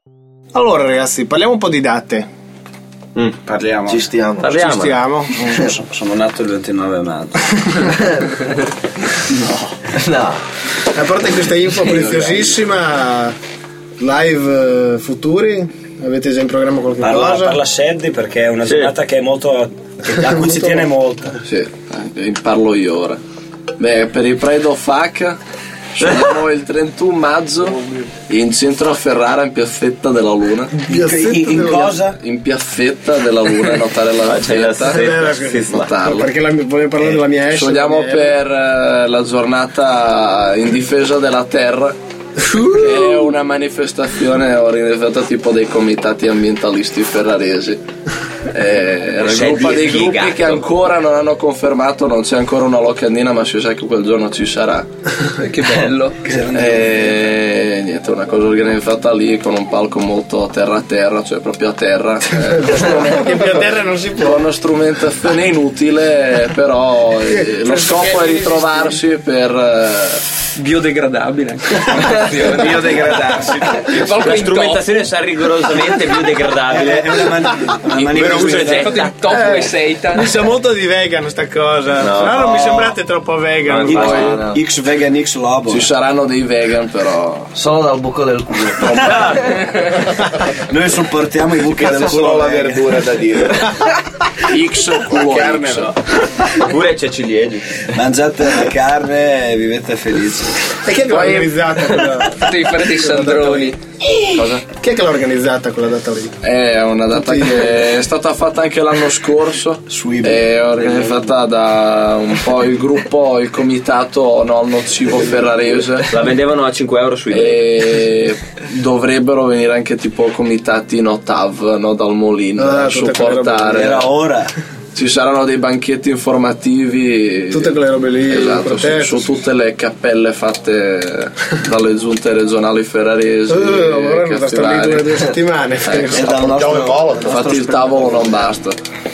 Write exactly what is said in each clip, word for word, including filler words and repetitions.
Allora ragazzi, parliamo un po' di date. Mm, parliamo. Ci stiamo. Parliamo. Ci stiamo. Sono, sono nato il ventinove maggio. No. No. A parte questa info preziosissima, live eh, futuri? Avete già in programma qualche Parla, cosa? parla Scendi perché è una Sì. giornata che è molto, che, a cui si tiene molto. Sì, eh, parlo io ora. Beh, per il Pride of Hack siamo il trentuno maggio in centro a Ferrara, in piazzetta della Luna. Piazzetta In, in della- cosa? In piazzetta della Luna, notare la c'è la fetta, seta, sì, sì. notarla. Perché la, volevo parlare della mia esce. Sciogliamo per eh, la giornata in difesa della terra, che è una manifestazione organizzata tipo dei comitati ambientalisti ferraresi. Eh, raggruppa dei gruppi che ancora non hanno confermato, non c'è ancora una locandina, ma si sa che quel giorno ci sarà. Che bello. E niente, una cosa organizzata lì con un palco molto terra a terra, cioè proprio a terra. Eh, Che più a terra non si può. con una strumentazione inutile, però eh, lo scopo è ritrovarsi per eh, Biodegradabile. Biodegradarsi. La strumentazione sarà rigorosamente biodegradabile. È una, mani- una manifestazione. Fatto in tofu e seitan. Mi sa molto di vegan sta cosa. No. Però non mi sembrate troppo vegan. No, voi. no, no. X vegan X lobo. ci saranno dei vegan, però Solo dal buco del culo. Noi supportiamo i buchi del Solo culo la vegan. verdura da dire. X culo Carne X. no. Pure c'è ciliegie. Mangiate la carne e vivete felici. E chi è che l'ha organizzata quella? Devi fare dei sandroni. Cosa? Chi è che l'ha organizzata quella data lì? È una data che è stata fatta anche l'anno scorso, Su eBay. è organizzata da un po' il gruppo, il comitato No al Nocivo Ferrarese, La vendevano a cinque euro su eBay. e dovrebbero venire anche tipo comitati No Tav, No Dal Molin, Ah, a tutte quelle robe supportare. Era ora. Ci saranno dei banchetti informativi, Tutte quelle robe lì, esatto, su, proteste. su tutte le cappelle fatte dalle giunte regionali ferraresi, Eh, vorremmo cazzi stare lì vari. due, due settimane. Ecco. È dal nostro, Infatti il tavolo non basta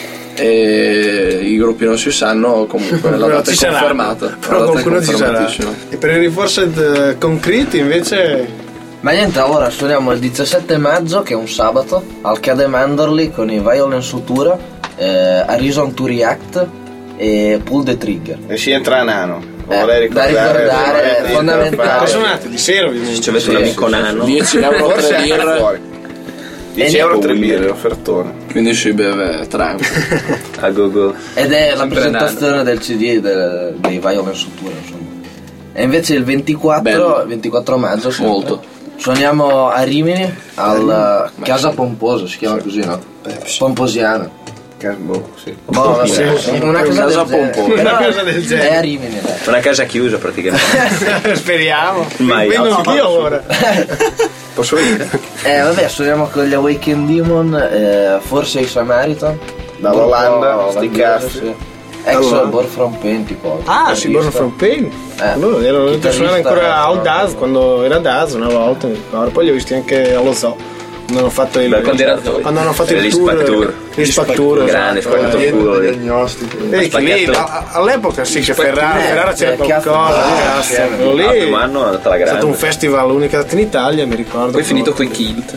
e i gruppi non si sanno, comunque la Però data ci è sarà. confermata, la Però data è qualcuno ci sarà. confermatissima. E per i Reforced eh, Concrete invece Ma niente, allora suoniamo il diciassette maggio, che è un sabato, al Cade Manderley con i Violence Sutura, eh, Arison to React e Pull the Trigger. E ci entra Nano. Eh, Vorrei da ricordare, ricordare, vorrei fondamentale. suonate di sera ovviamente. Ci avete un amico nano. dieci euro Forse tre anche birre, fuori. dieci euro tre birre, offertone. quindi si beve tranquillo. A Google. Ed è la Sempre presentazione del C D del- dei Violence Sutura, insomma. E invece il ventiquattro, Bello. ventiquattro maggio sempre, Molto. suoniamo a Rimini al Casa Pomposo, si chiama così, no? Pomposiana. Boh, sì. Boh, vabbè, una casa, Casa del genere. Pomposo. Però Una cosa del genere. è a Rimini, dai. Una casa chiusa praticamente. Speriamo. Mai. Vengo anch'io ora. Posso venire? Eh vabbè, suoniamo con gli Awakened Demon, eh, forse i Samaritan. Dall'Olanda, Gruppo sti olandese, cazzi. sì. Ex Allora. Born from Pain, tipo. Ah, sì, Born from Pain. Eh, Loro erano venuti a suonare chitarrista, ancora al eh, Daz, quando era Daz una volta, mi ricordo. Poi li ho visti anche allo Zoo. Quando hanno fatto il, Beh, quando era- quando hanno fatto era il gli tour, Spactour. gli Spactour, Grande, esatto. spaccato il culo lì. Diagnostico. Vedi che lì, Spaccato. a- all'epoca sì che Ferrara, Eh, Ferrara c'era eh, cazzo, qualcosa, ah, cazzo. sì, Quello lì Al primo anno è andata la è stato un grande. festival unica data in Italia, mi ricordo. Poi è finito coi Kilt.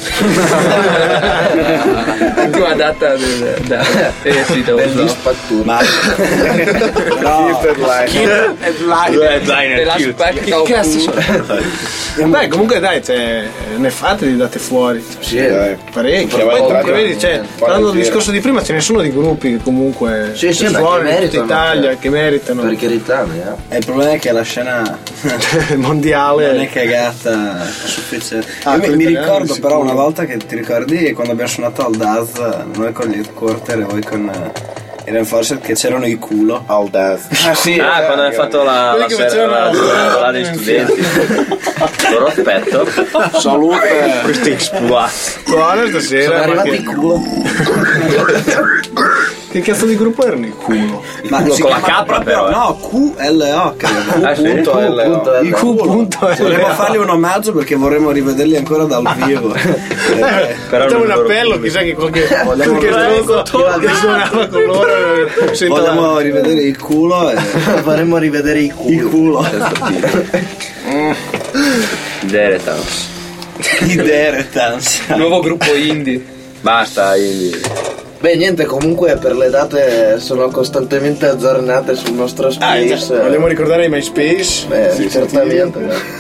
L'ultima data del, da, eh, sì, da degli Oslo. Spattur. Ma no, Headliner, E la Kilt. specchio. Che cazzo sono? Beh, comunque dai, cioè, ne fate di date fuori. Sì, Dai. Parecchio. Che vai Poi comunque entrare- vedi, cioè, Quale parlando del gira. discorso di prima, ce ne sono di gruppi che comunque Sì, sì, che ma suonano che in tutta meritano, Italia, cioè. che meritano. per carità, eh. eh, il problema è che la scena mondiale. non è cagata sufficiente. Ah, Io mi, con mi italiano, ricordo però sicuro. una volta che ti ricordi quando abbiamo suonato al Daz, noi con gli Headquarter e voi con eh, i Reinforced, che c'erano i culo. Al Daz. Ah sì, Ah, quando hai fatto la, Quelli la che sera facevano- la giornata degli studenti. Loro aspetto. Salute. Questi exploit. Buona Sono stasera. arrivati ma in culo. Che... che cazzo di gruppo erano i culo? ma Culo si con la chiama K, proprio- però, eh. No, Q L O credo. Ah, sì? Punto L O. Punto L. I Q.L. Vorremmo fargli un omaggio perché vorremmo rivederli ancora dal vivo. Eh, Però Facciamo non un loro appello, pubblico. chissà che qualche, Vogliamo- qualche stronzo che suonava con loro senta la- Vogliamo rivedere il culo e Vorremmo rivedere i culi. il culo. Deretans. I Deretans. Nuovo gruppo indie. Basta, indie. Beh, niente, comunque per le date sono costantemente aggiornate sul nostro Ah, Space. esatto. Vogliamo ricordare i MySpace? Beh, Sì, certamente.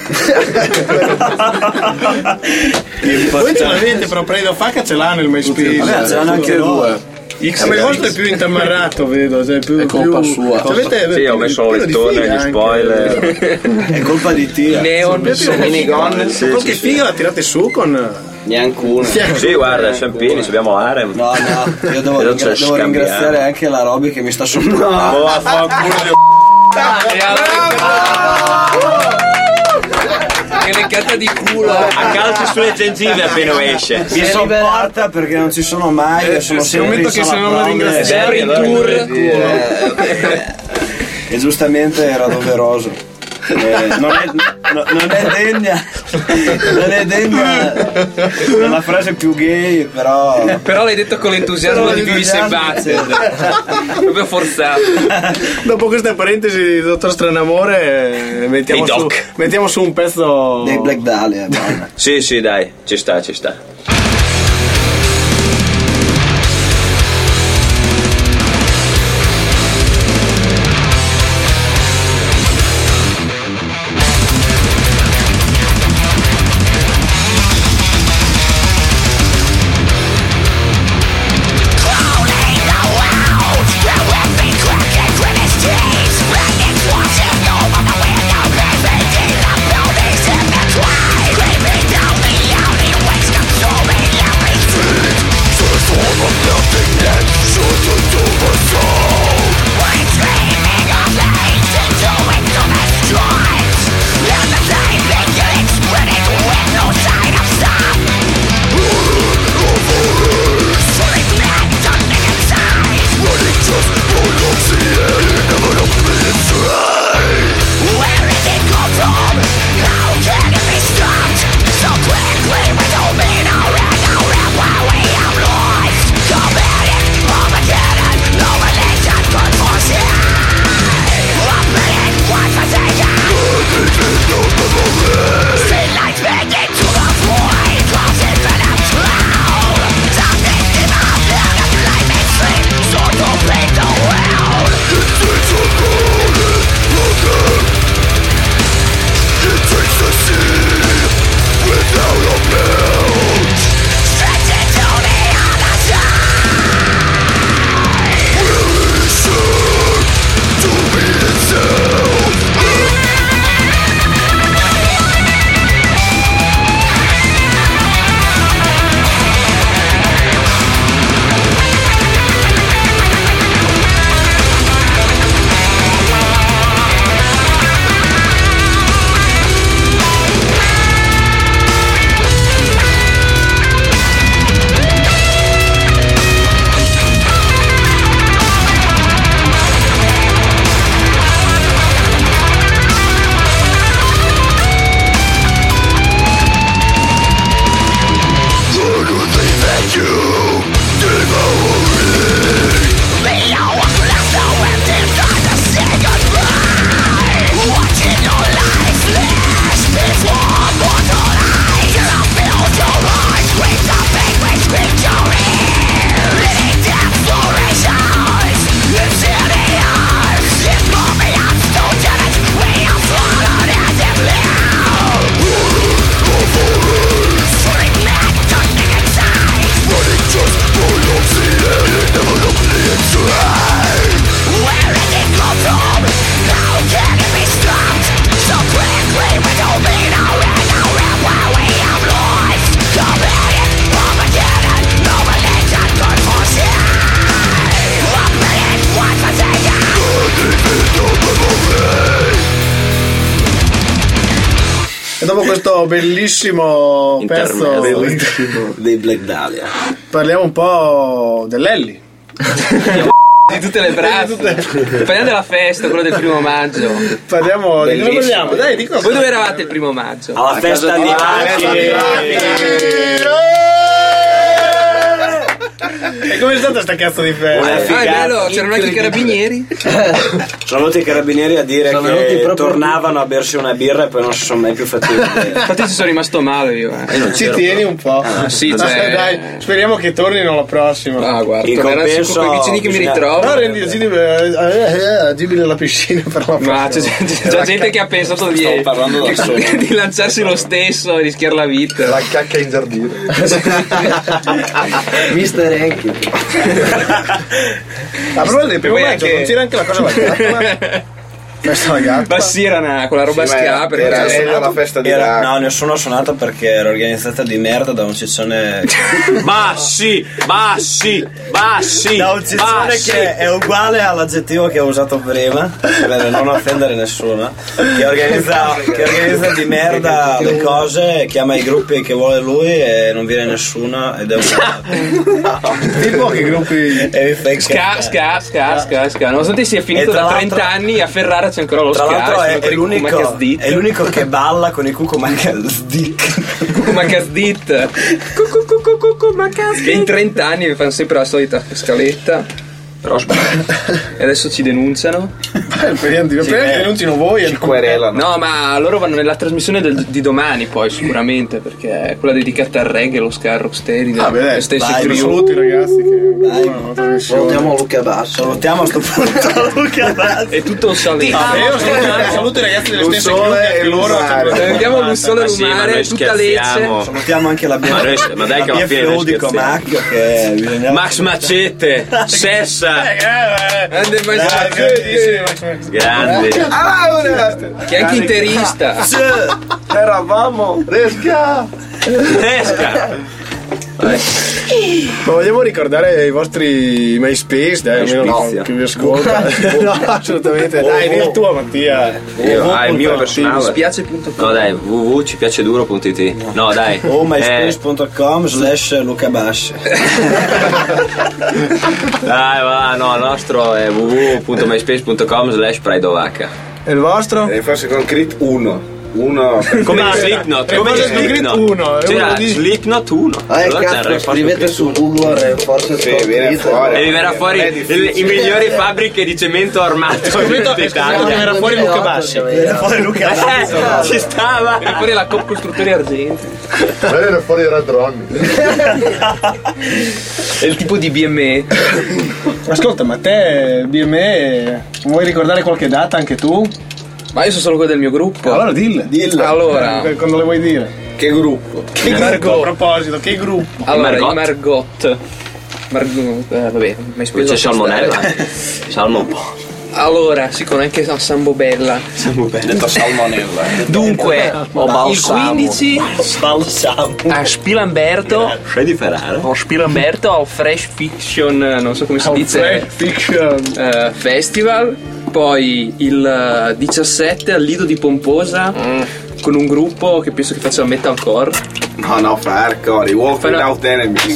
Voi ce l'avete, però Predo Facca ce l'ha nel MySpace. Vabbè, ce l'hanno anche due. Eh, ma il vostro è più intamarrato, vedo. Cioè, più, È colpa più... sua. Cioè, avete, Sì, ho messo un quello di lettone, figa gli anche. spoiler. È colpa di Tia. Neon. Minigun. Sì, Qualche sì, sì. figa la tirate su con. Neanche uno. Sì, guarda, siamo pieni, abbiamo harem. No, no, io devo, Però ringra- ce devo scambiamo. ringraziare anche la Roby che mi sta sopportando. Oh, vaffanculo di Che leccata di culo. a calci sulle gengive appena esce. Mi sopporta perché non ci sono mai. Io sono sempre in scommetto che se sala non la prove. ringraziare in tour. E giustamente era doveroso. Eh, non, è, no- non è degna non è degna della frase più gay, però Però l'hai detto con l'entusiasmo Però di cui sei l'entusiasmo, batte. Proprio forzato. Dopo questa parentesi di Dottor Stranamore, eh, mettiamo, Hey, su, Doc. mettiamo su un pezzo. dei Black Dahlia, buona. Sì, sì, dai, ci sta, ci sta. E dopo questo bellissimo pezzo Intermezzo. dei Black Dahlia. parliamo un po' dell'Ellie. Di tutte le braccia. Parliamo della festa, quello del primo maggio. Parliamo di cosa Bellissimo. parliamo? Dai, di cosa? Voi dove eravate il primo maggio? Alla festa di Aki. E com'è stata sta cazzo di festa? Una Ah, è figata. bello, c'erano anche i carabinieri. Sono venuti i carabinieri a dire Sono venuti che proprio- tornavano a bersi una birra e poi non si sono mai più fatti vedere. Infatti ci sono rimasto male io. Eh. Ci tieni un po'. Ah, sì, Dai, cioè- dai, speriamo che tornino la prossima. Ah, guarda, In tornerà compenso, con i vicini che mi bisogna- ritrovo. Però rendi agibile, eh, eh, agibile la piscina per la Ma c'è, prossima. c'è già gente che ha pensato di, Stavo parlando da solo. di lanciarsi lo stesso e rischiare la vita. La cacca in giardino. Mister Henky. A proposito del primo Poi maggio, anche- non c'era anche la cosa alla gatta? Festa alla gatta? Ma sì, era una, quella roba Sì, ma schiava perché era c'era- meglio la festa di Era, là. no, nessuno ha suonato perché era organizzata di merda da un ciccione. Bassi, bassi, bassi. Da un ciccione bassi. che è uguale all'aggettivo che ho usato prima, per non offendere nessuno. Che organizza, che organizza di merda le cose, chiama i gruppi che vuole lui e non viene nessuno ed è un. Tipo che gruppi... E mi fai Ska, cagare. ska, ska, ska, ska. Nonostante sia E finito tra da l'altro- trenta anni, a Ferrara c'è ancora lo Tra ska. l'altro è, sono è quei l'unico, Kukumakasdit. è l'unico che balla con i Kukumakasdit. Kukumakasdit. Che in trenta anni mi fanno sempre la solita scaletta. Però sbaglio. E adesso ci denunciano. Speriamo di speriamo che denunciano voi e non- Querelano. No, ma loro vanno nella trasmissione del- di domani, poi sicuramente, perché è quella dedicata al reggae, lo ska, rocksteady, Ah, beh, dai, Stessi dai, Crew. saluti ragazzi che Dai. una trasmissione. Salutiamo Luca Basso. Salutiamo a sto punto Luca Bassi. È tutto un saluto. Ah, io saluto, saluto i ragazzi delle stesse Lussole gruppi, e anche loro Lumare. Andiamo Lussole Ma sì, ma Lumare, noi tutta Lecce. scherziamo. Salutiamo anche la B F Ma noi- ma dai che alla la fine B F U noi di scherziamo. Comacchio che bisognava. Max Macete, Sessa, Grande Max- grande. che è anche interista. Eravamo. Resca. Esca. Ma vogliamo ricordare i vostri MySpace, dai, almeno MySpace. chi vi ascolta. No, assolutamente. Dai, di il tuo Mattia. Io, ah, il mio personale. Dispiace punto com. No dai, w w w ci piace duro punto i t. No dai. O Eh, myspace punto com slash Luca Bassi. dai, va, no, il nostro è w w w punto myspace punto com slash Praidovacca. E il vostro? E forse con Crit uno. Uno. Come Dai, Slipknot, dai. come E gli cosa è scritto Slipknot. uno? È C'era uno di- Slipknot uno. Ah, Allora c'è il cazzo, record scrivete su su Google e forse Sì, viene fuori. E vi verrà fuori Non è il- difficile. i migliori fabbriche di cemento armato Scritto- d'Italia. era fuori Luca Bassi. Era fuori Luca Bassi. Eh, ci stava. E fuori la Coop Costruttori Argenti. Era fuori Radroni. È il tipo di B M E. Ascolta, ma te, B M E, vuoi ricordare qualche data anche tu? Ma io sono solo quello del mio gruppo. Allora dille. Dillo. Allora, Eh, Quando le vuoi dire? Che gruppo. Che Margot. gruppo, a proposito, che gruppo? allora Margot. i Margot. Margot, eh, vabbè, mi Poi c'è salmonella. Salmo un po'. Allora, si conosce anche Sambo Bella. Detto salmonella. Dunque, il quindici Balsamo. a Spilamberto, Sai di Ferrara? a Spilamberto al Fresh Fiction, non so come si dice, Fiction. eh, Festival. Poi il eh, diciassette al Lido di Pomposa con un gruppo che penso che faccia metalcore. No, no, fa hardcore. I Walk Fa no- Without Enemies.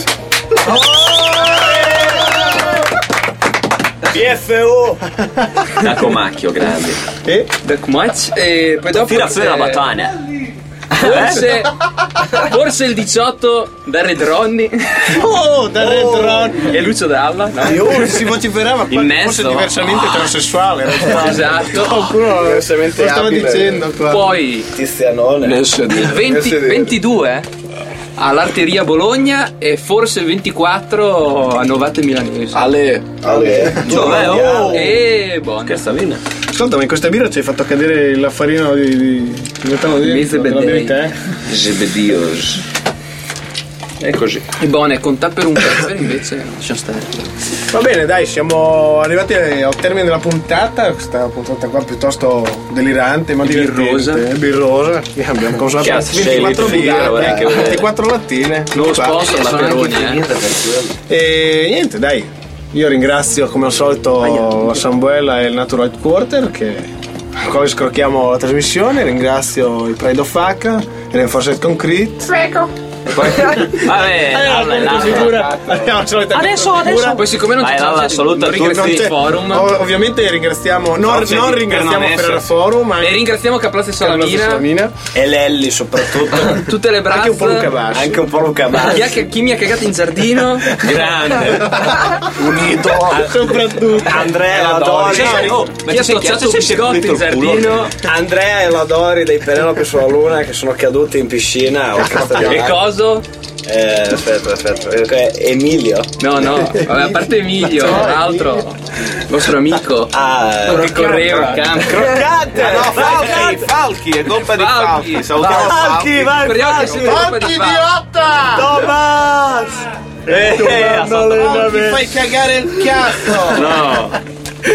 B F U. Da Comacchio, grande. E? Dark Match. E poi dopo Tira fuori c'è- la batana. Forse, forse il diciotto da Red Ronnie Oh, da Red Ron. e Lucio Dalla, no? Io si vociferava qua, Innesto. forse diversamente transessuale. in realtà. Esatto. Qualcuno lo stava abile. dicendo qua. Poi Tizianone. il venti, ventidue all'Arteria Bologna e forse il ventiquattro a Novate Milanese. Ale, Ale. Cioè, oh. E buono. Scherzatina. Ascolta, ma in questa birra ci hai fatto cadere l'affarino di, di, di metano dentro, Mezze della bedei. verità, eh? Zebedios. È così. E buone, con per un pepper invece lascia stare. Va bene, dai, siamo arrivati al termine della puntata. Questa puntata qua piuttosto delirante, ma Birrosa. divertente. Birrosa. E abbiamo consumato Cazzo, ventiquattro scegli tu, birre, vorrei che- ventiquattro lattine. Nuovo Qua. sponsor la Sono anche Peroni, eh. finite per quello. E niente, dai. Io ringrazio come al solito Sambuela e il Natural Quarter che con cui scrocchiamo la trasmissione. Ringrazio il Pride of H, il Reinforced Concrete Poi, vabbè, alla, alla, figura. Adesso, Adesso, adesso. Poi siccome non Vai, c'è Lalla, chance di- saluta non tutti. ringraziamo il c'è- forum ov- ovviamente ringraziamo, non, Forza non di ringraziamo Pernamessa. Ferrara Forum, ma e ringraziamo Caplazze Salamina, Salamina, E Lelli soprattutto. tutte le anche un po' Luca brazze, Bassi. Anche un po' Luca chi, Bassi. ha- chi mi ha cagato in giardino, grande. Unito. soprattutto Andrea Ladori. Oh, ma chi ha ti sei toccato chiaro un se si è biscotto in pulito il culo? giardino, Andrea e Ladori dei Penelope sulla Luna che sono caduti in piscina. a Orchestra di e Acqua. coso? Eh, aspetta, aspetta. Eh, Emilio. No, no, vabbè, a parte Emilio, l'altro, nostro amico, Ah, che correva. croccante. Ah, no, Falchi, Falchi, è colpa di Falchi. Falchi. Salutiamo Falchi, Falchi. vai, Speriamo che sia colpa Falchi di Falchi. idiota! Thomas! Eh, Falchi, fai cagare il cazzo! No.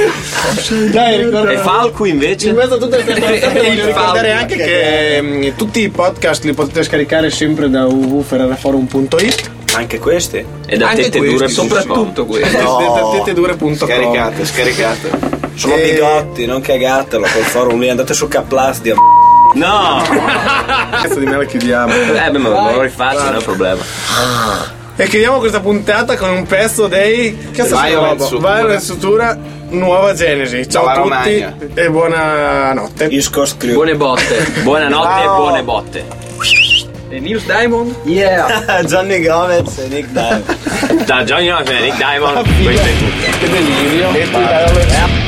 Dai, ricorda- E Falco invece? in mezzo a tutte queste cose Il voglio ricordare Falco. anche che mm, tutti i podcast li potete scaricare sempre da w w w punto ferraraforum punto it Anche questi? E da Anche tette questi, dure Soprattutto questo. da tetedure punto com. Scaricate, scaricate. Sono Eh. bigotti, non cagatelo col forum lì, andate su Caplas di No. Cazzo di me la chiudiamo. Eh beh, ma lo rifaccio, non è un problema. E chiudiamo questa puntata con un pezzo dei cazzo Vai, sono Owen robo? Sutura. Vai Owen Sutura, Nuova Genesi. Ciao Dalla a tutti Romagna. e buonanotte. East Coast Crew. Buone botte. Buonanotte Ciao. e buone botte. E News Diamond? Yeah. Johnny Gomez e Nick Diamond. Da Johnny Knox e Nick Diamond, questo è tutto. Che delirio. E tu dai Owen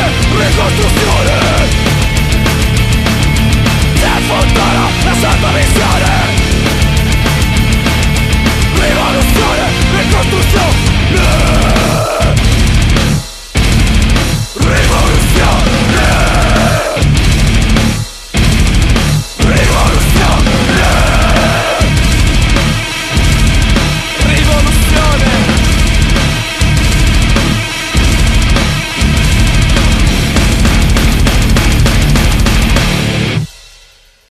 Ricostruzione. C'è futuro, la sua missione.